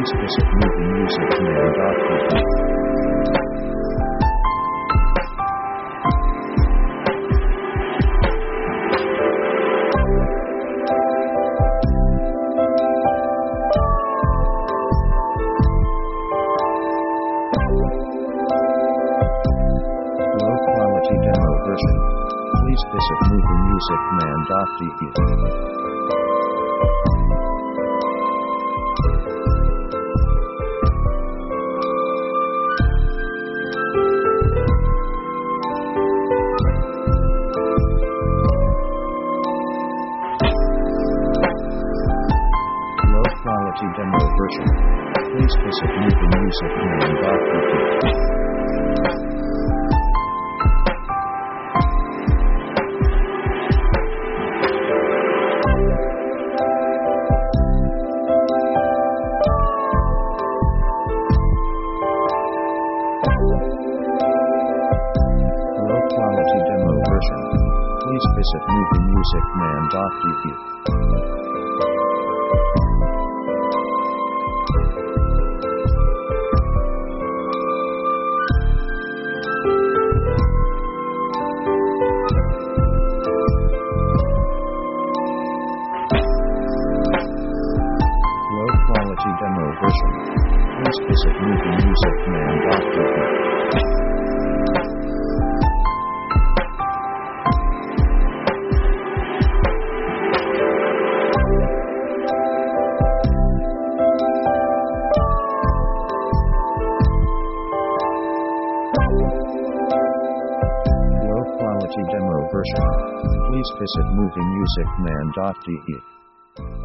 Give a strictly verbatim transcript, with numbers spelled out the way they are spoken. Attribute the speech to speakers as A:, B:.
A: Please visit movie music man dot d e. Low quality demo version. Please visit movie music man dot d e. Low quality demo version. Please visit movie music man dot d e. Low quality demo version. Please visit movie music man dot d e. Low quality demo version. Please visit movie music man dot d e. Low quality demo version. Please visit movie music man dot d e.